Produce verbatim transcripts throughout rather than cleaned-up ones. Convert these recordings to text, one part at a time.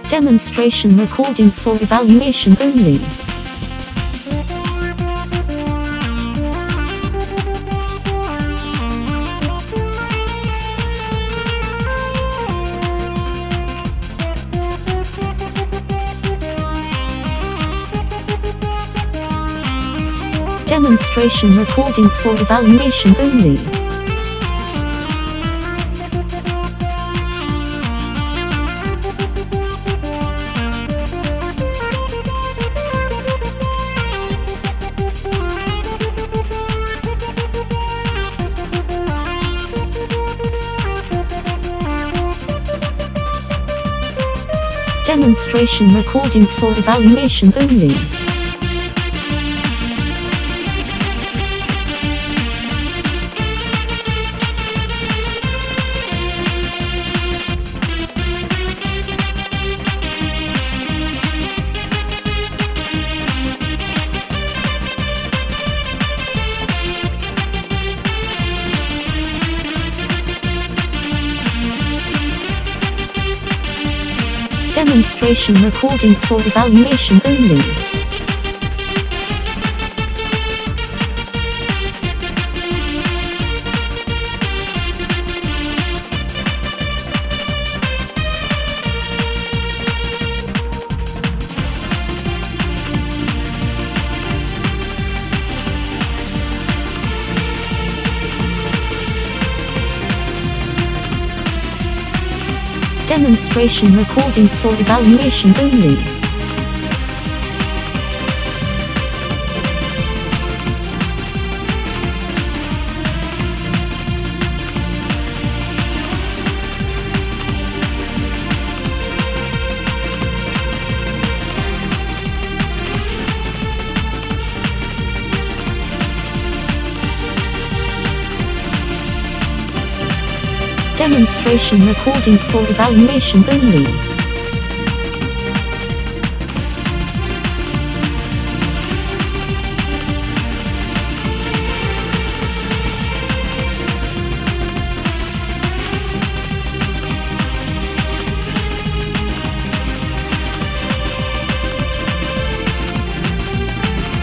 Demonstration recording for evaluation only. Demonstration recording for evaluation only. Demonstration recording for evaluation only. Demonstration recording for evaluation only. Demonstration recording for evaluation only. Demonstration recording for evaluation only.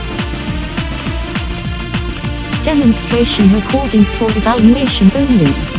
Demonstration recording for evaluation only.